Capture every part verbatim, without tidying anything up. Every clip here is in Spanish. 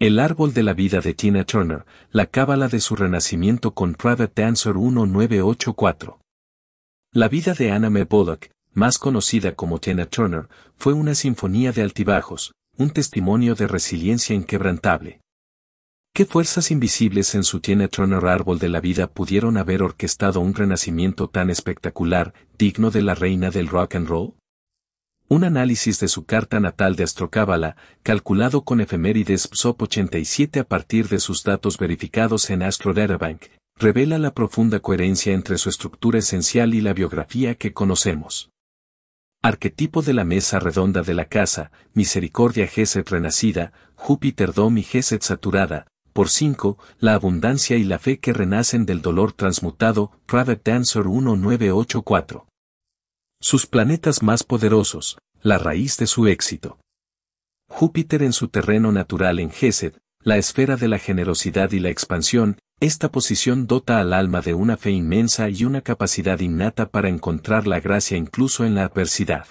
El árbol de la vida de Tina Turner, la cábala de su renacimiento con Private Dancer diez nueve ocho cuatro. La vida de Anna M. Bullock, más conocida como Tina Turner, fue una sinfonía de altibajos, un testimonio de resiliencia inquebrantable. ¿Qué fuerzas invisibles en su Tina Turner árbol de la vida pudieron haber orquestado un renacimiento tan espectacular, digno de la reina del rock and roll? Un análisis de su carta natal de astrocábala, calculado con efemérides P S O P ochenta y siete a partir de sus datos verificados en AstroDataBank, revela la profunda coherencia entre su estructura esencial y la biografía que conocemos. Arquetipo de la mesa redonda de la casa, Misericordia Gesed renacida, Júpiter Dom y Gesed saturada, por cinco, la abundancia y la fe que renacen del dolor transmutado, Private Dancer diez nueve ocho cuatro. Sus planetas más poderosos, la raíz de su éxito. Júpiter en su terreno natural en Gesed, la esfera de la generosidad y la expansión, esta posición dota al alma de una fe inmensa y una capacidad innata para encontrar la gracia incluso en la adversidad.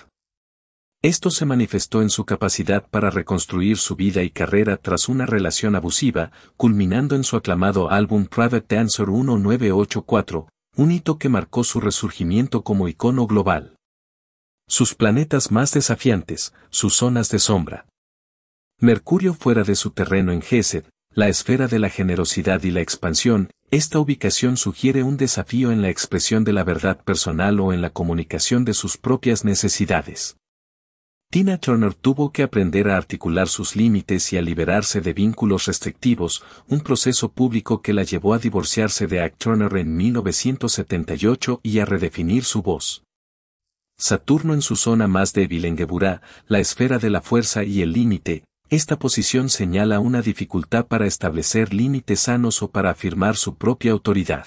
Esto se manifestó en su capacidad para reconstruir su vida y carrera tras una relación abusiva, culminando en su aclamado álbum Private Dancer diez nueve ocho cuatro, un hito que marcó su resurgimiento como icono global. Sus planetas más desafiantes, sus zonas de sombra. Mercurio fuera de su terreno en Gesed, la esfera de la generosidad y la expansión, esta ubicación sugiere un desafío en la expresión de la verdad personal o en la comunicación de sus propias necesidades. Tina Turner tuvo que aprender a articular sus límites y a liberarse de vínculos restrictivos, un proceso público que la llevó a divorciarse de Ike Turner en mil novecientos setenta y ocho y a redefinir su voz. Saturno en su zona más débil en Geburá, la esfera de la fuerza y el límite, esta posición señala una dificultad para establecer límites sanos o para afirmar su propia autoridad.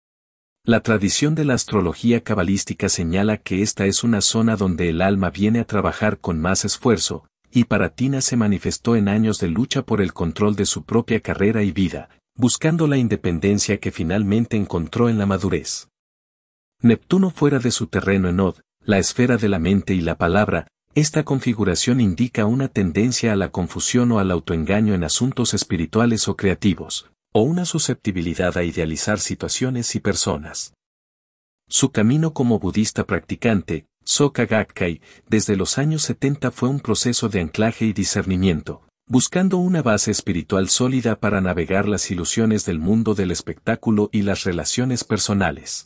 La tradición de la astrología cabalística señala que esta es una zona donde el alma viene a trabajar con más esfuerzo, y para Tina se manifestó en años de lucha por el control de su propia carrera y vida, buscando la independencia que finalmente encontró en la madurez. Neptuno fuera de su terreno en Od, la esfera de la mente y la palabra, esta configuración indica una tendencia a la confusión o al autoengaño en asuntos espirituales o creativos, o una susceptibilidad a idealizar situaciones y personas. Su camino como budista practicante, Soka Gakkai, desde los años setenta fue un proceso de anclaje y discernimiento, buscando una base espiritual sólida para navegar las ilusiones del mundo del espectáculo y las relaciones personales.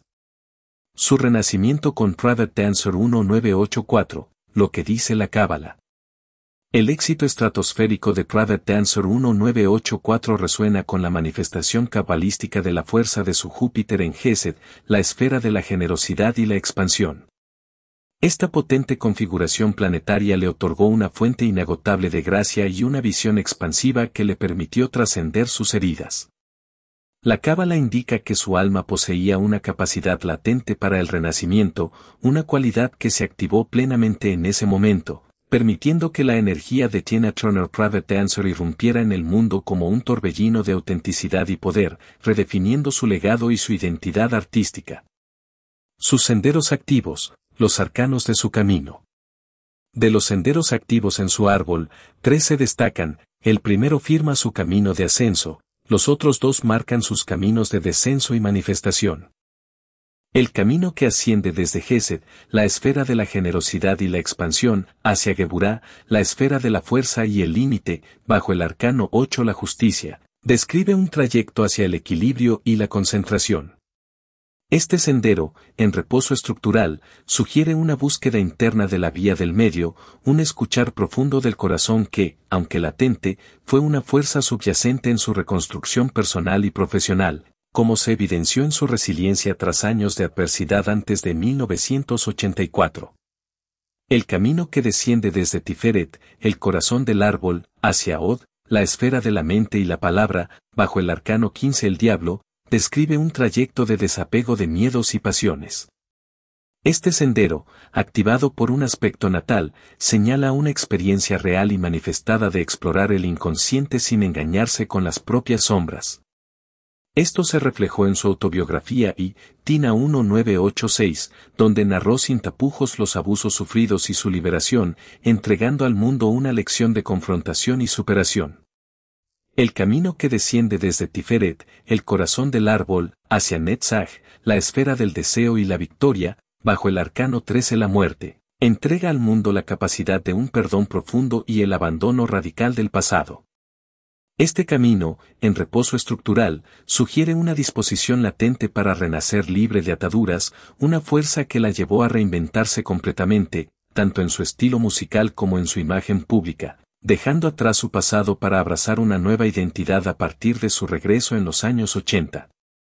Su renacimiento con Private Dancer diez nueve ocho cuatro, lo que dice la cábala. El éxito estratosférico de Private Dancer diez nueve ocho cuatro resuena con la manifestación cabalística de la fuerza de su Júpiter en Gesed, la esfera de la generosidad y la expansión. Esta potente configuración planetaria le otorgó una fuente inagotable de gracia y una visión expansiva que le permitió trascender sus heridas. La cábala indica que su alma poseía una capacidad latente para el renacimiento, una cualidad que se activó plenamente en ese momento, permitiendo que la energía de Tina Turner Private Dancer irrumpiera en el mundo como un torbellino de autenticidad y poder, redefiniendo su legado y su identidad artística. Sus senderos activos, los arcanos de su camino. De los senderos activos en su árbol, tres se destacan, el primero firma su camino de ascenso, los otros dos marcan sus caminos de descenso y manifestación. El camino que asciende desde Gesed, la esfera de la generosidad y la expansión, hacia Geburá, la esfera de la fuerza y el límite, bajo el arcano ocho la justicia, describe un trayecto hacia el equilibrio y la concentración. Este sendero, en reposo estructural, sugiere una búsqueda interna de la vía del medio, un escuchar profundo del corazón que, aunque latente, fue una fuerza subyacente en su reconstrucción personal y profesional, como se evidenció en su resiliencia tras años de adversidad antes de mil novecientos ochenta y cuatro. El camino que desciende desde Tiferet, el corazón del árbol, hacia Od, la esfera de la mente y la palabra, bajo el arcano quince el diablo, describe un trayecto de desapego de miedos y pasiones. Este sendero, activado por un aspecto natal, señala una experiencia real y manifestada de explorar el inconsciente sin engañarse con las propias sombras. Esto se reflejó en su autobiografía y, Tina diez nueve ocho seis, donde narró sin tapujos los abusos sufridos y su liberación, entregando al mundo una lección de confrontación y superación. El camino que desciende desde Tiferet, el corazón del árbol, hacia Netzach, la esfera del deseo y la victoria, bajo el arcano trece la muerte, entrega al mundo la capacidad de un perdón profundo y el abandono radical del pasado. Este camino, en reposo estructural, sugiere una disposición latente para renacer libre de ataduras, una fuerza que la llevó a reinventarse completamente, tanto en su estilo musical como en su imagen pública, dejando atrás su pasado para abrazar una nueva identidad a partir de su regreso en los años ochenta.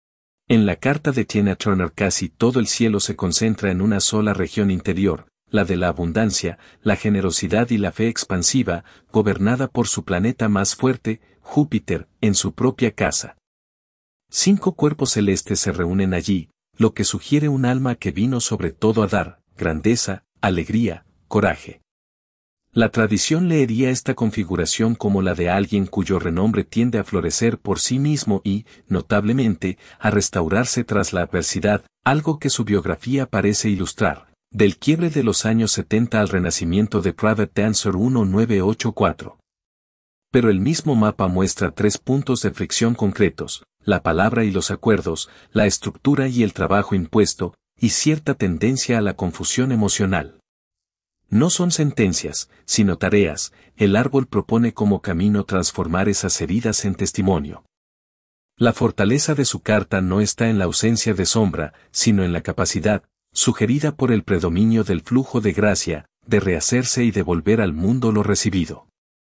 En la carta de Tina Turner casi todo el cielo se concentra en una sola región interior, la de la abundancia, la generosidad y la fe expansiva, gobernada por su planeta más fuerte, Júpiter, en su propia casa. Cinco cuerpos celestes se reúnen allí, lo que sugiere un alma que vino sobre todo a dar, grandeza, alegría, coraje. La tradición leería esta configuración como la de alguien cuyo renombre tiende a florecer por sí mismo y, notablemente, a restaurarse tras la adversidad, algo que su biografía parece ilustrar, del quiebre de los años setenta al renacimiento de Private Dancer mil novecientos ochenta y cuatro. Pero el mismo mapa muestra tres puntos de fricción concretos, la palabra y los acuerdos, la estructura y el trabajo impuesto, y cierta tendencia a la confusión emocional. No son sentencias, sino tareas, el árbol propone como camino transformar esas heridas en testimonio. La fortaleza de su carta no está en la ausencia de sombra, sino en la capacidad, sugerida por el predominio del flujo de gracia, de rehacerse y devolver al mundo lo recibido.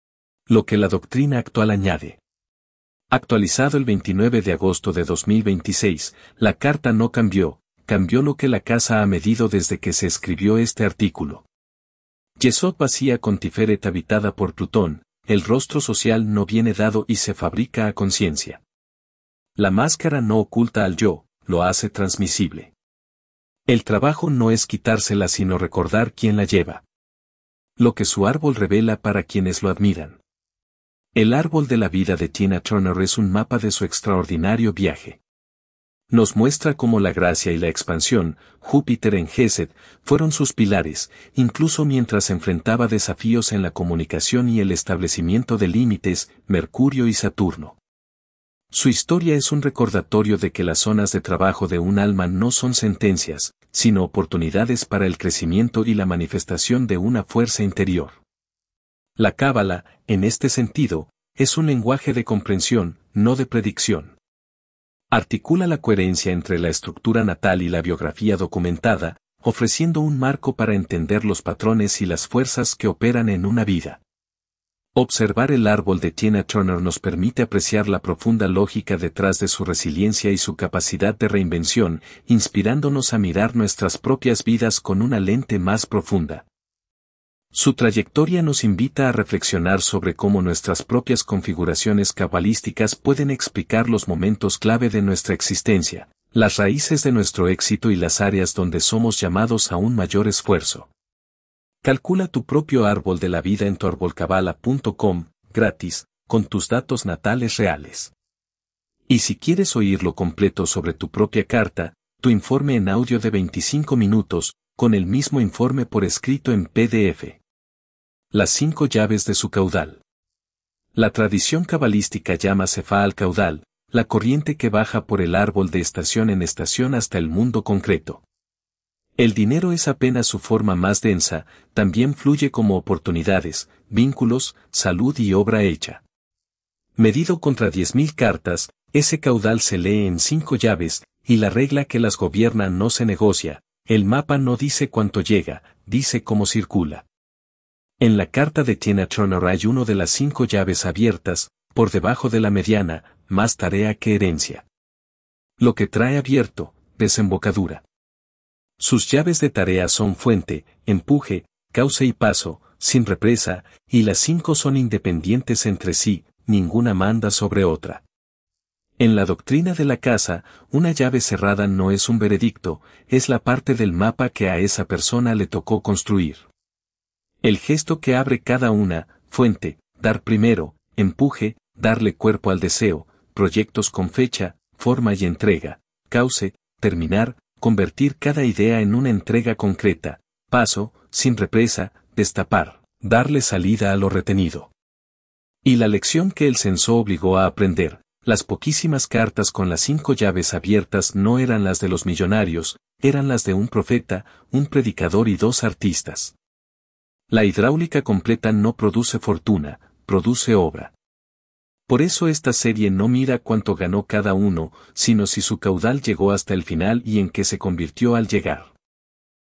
Lo que la doctrina actual añade. Actualizado el veintinueve de agosto de dos mil veintiséis, la carta no cambió, cambió lo que la casa ha medido desde que se escribió este artículo. Yesod vacía con Tiferet habitada por Plutón, el rostro social no viene dado y se fabrica a conciencia. La máscara no oculta al yo, lo hace transmisible. El trabajo no es quitársela sino recordar quién la lleva. Lo que su árbol revela para quienes lo admiran. El árbol de la vida de Tina Turner es un mapa de su extraordinario viaje. Nos muestra cómo la gracia y la expansión, Júpiter en Gesed, fueron sus pilares, incluso mientras enfrentaba desafíos en la comunicación y el establecimiento de límites, Mercurio y Saturno. Su historia es un recordatorio de que las zonas de trabajo de un alma no son sentencias, sino oportunidades para el crecimiento y la manifestación de una fuerza interior. La cábala, en este sentido, es un lenguaje de comprensión, no de predicción. Articula la coherencia entre la estructura natal y la biografía documentada, ofreciendo un marco para entender los patrones y las fuerzas que operan en una vida. Observar el árbol de Tina Turner nos permite apreciar la profunda lógica detrás de su resiliencia y su capacidad de reinvención, inspirándonos a mirar nuestras propias vidas con una lente más profunda. Su trayectoria nos invita a reflexionar sobre cómo nuestras propias configuraciones cabalísticas pueden explicar los momentos clave de nuestra existencia, las raíces de nuestro éxito y las áreas donde somos llamados a un mayor esfuerzo. Calcula tu propio árbol de la vida en tu árbol cabala punto com, gratis, con tus datos natales reales. Y si quieres oírlo completo sobre tu propia carta, tu informe en audio de veinticinco minutos, con el mismo informe por escrito en P D F. Las cinco llaves de su caudal. La tradición cabalística llama Sefá al caudal, la corriente que baja por el árbol de estación en estación hasta el mundo concreto. El dinero es apenas su forma más densa, también fluye como oportunidades, vínculos, salud y obra hecha. Medido contra diez mil cartas, ese caudal se lee en cinco llaves, y la regla que las gobierna no se negocia, el mapa no dice cuánto llega, dice cómo circula. En la carta de Tina Turner hay uno de las cinco llaves abiertas, por debajo de la mediana, más tarea que herencia. Lo que trae abierto, desembocadura. Sus llaves de tarea son fuente, empuje, cauce y paso, sin represa, y las cinco son independientes entre sí, ninguna manda sobre otra. En la doctrina de la casa, una llave cerrada no es un veredicto, es la parte del mapa que a esa persona le tocó construir. El gesto que abre cada una, fuente, dar primero, empuje, darle cuerpo al deseo, proyectos con fecha, forma y entrega, cauce, terminar, convertir cada idea en una entrega concreta, paso, sin represa, destapar, darle salida a lo retenido. Y la lección que el censo obligó a aprender, las poquísimas cartas con las cinco llaves abiertas no eran las de los millonarios, eran las de un profeta, un predicador y dos artistas. La hidráulica completa no produce fortuna, produce obra. Por eso esta serie no mira cuánto ganó cada uno, sino si su caudal llegó hasta el final y en qué se convirtió al llegar.